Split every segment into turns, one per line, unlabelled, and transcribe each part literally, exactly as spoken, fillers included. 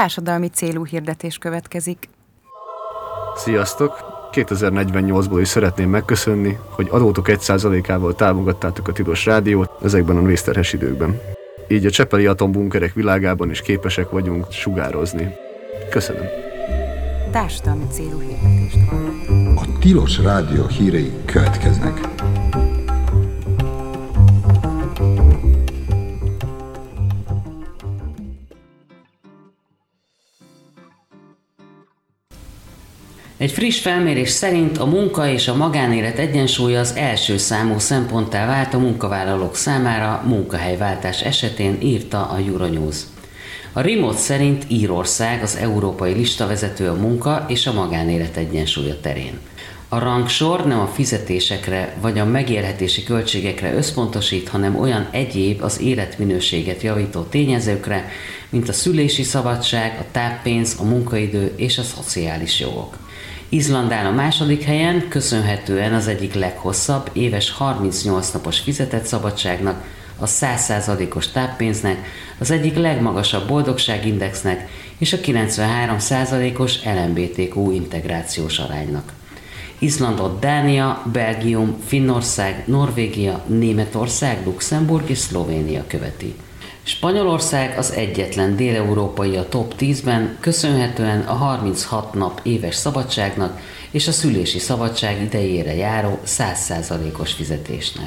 társadalmi célú hirdetés következik.
Sziasztok! kétezer-negyvennyolcból is szeretném megköszönni, hogy adótok egy százalékával támogattátok a Tilos Rádiót ezekben a vészterhes időkben. Így a csepeli atombunkerek világában is képesek vagyunk sugározni. Köszönöm!
Társadalmi célú hirdetést hallottak.
A Tilos Rádió hírei következnek.
Egy friss felmérés szerint a munka és a magánélet egyensúlya az első számú szemponttá vált a munkavállalók számára munkahelyváltás esetén, írta a Euronews. A Remote szerint Írország az európai listavezető a munka és a magánélet egyensúlya terén. A rangsor nem a fizetésekre vagy a megélhetési költségekre összpontosít, hanem olyan egyéb az életminőséget javító tényezőkre, mint a szülési szabadság, a táppénz, a munkaidő és a szociális jogok. Izland áll a második helyen, köszönhetően az egyik leghosszabb, éves harmincnyolc napos fizetett szabadságnak, a száz százalékos táppénznek, az egyik legmagasabb boldogságindexnek és a kilencvenhárom százalékos el em bé té kú integrációs aránynak. Izlandot Dánia, Belgium, Finnország, Norvégia, Németország, Luxemburg és Szlovénia követi. Spanyolország az egyetlen dél-európai a top tízben, köszönhetően a harminchat nap éves szabadságnak és a szülési szabadság idejére járó száz százalékos fizetésnek.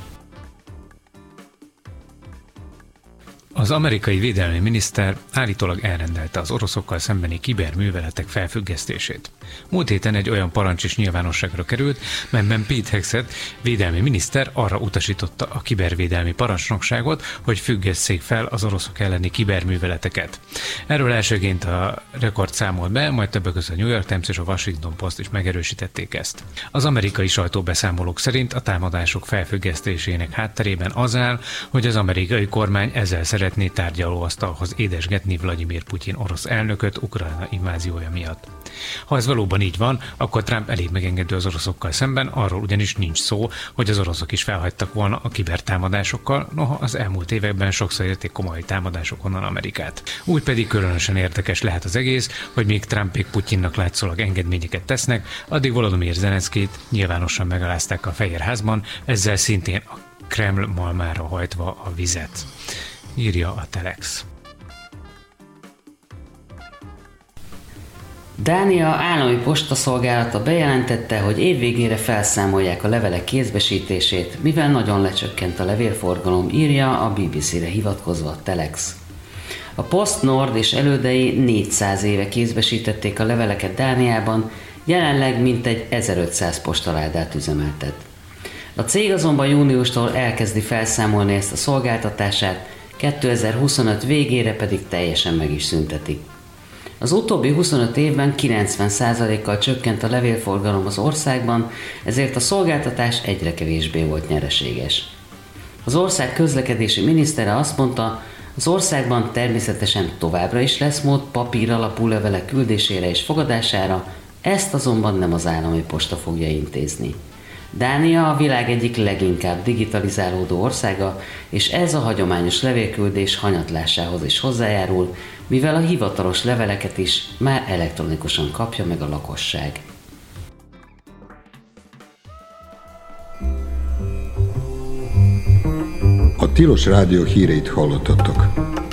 Az amerikai védelmi miniszter állítólag elrendelte az oroszokkal szembeni kiberműveletek felfüggesztését. Múlt héten egy olyan parancs is nyilvánosságra került, melyben Pete Hegseth védelmi miniszter arra utasította a kibervédelmi parancsnokságot, hogy függesszék fel az oroszok elleni kiberműveleteket. Erről elsőként a Rekord számolt be, majd többek között a New York Times és a Washington Post is megerősítették ezt. Az amerikai sajtóbeszámolók szerint a támadások felfüggesztésének hátterében az áll, hogy az amerikai kormány ezzel szeretné tárgyalóasztalhoz édesgetni Vladimir Putyin orosz elnököt Ukrajna inváziója miatt. Ha ez valóban így van, akkor Trump elég megengedő az oroszokkal szemben, arról ugyanis nincs szó, hogy az oroszok is felhagytak volna a kibertámadásokkal, noha az elmúlt években sokszor érték komoly támadások onnan Amerikát. Úgy pedig különösen érdekes lehet az egész, hogy még Trumpék Putyinnak látszólag engedményeket tesznek, addig Volodymyr Zelenszkijt nyilvánosan megalázták a Fehérházban, ezzel szintén a Kreml malmára hajtva a vizet, írja a Telex.
Dánia állami postaszolgálata bejelentette, hogy évvégére felszámolják a levelek kézbesítését, mivel nagyon lecsökkent a levélforgalom, írja a bé bé cére hivatkozva a Telex. A Post Nord és elődei négyszáz éve kézbesítették a leveleket Dániában, jelenleg mintegy ezerötszáz postaládát üzemeltet. A cég azonban júniustól elkezdi felszámolni ezt a szolgáltatását, kétezer-huszonöt végére pedig teljesen meg is szüntetik. Az utóbbi huszonöt évben kilencven százalékkal csökkent a levélforgalom az országban, ezért a szolgáltatás egyre kevésbé volt nyereséges. Az ország közlekedési minisztere azt mondta, az országban természetesen továbbra is lesz mód papír alapú levelek küldésére és fogadására, ezt azonban nem az állami posta fogja intézni. Dánia a világ egyik leginkább digitalizálódó országa, és ez a hagyományos levélküldés hanyatlásához is hozzájárul, mivel a hivatalos leveleket is már elektronikusan kapja meg a lakosság.
A Tilos Rádió híreit hallottatok.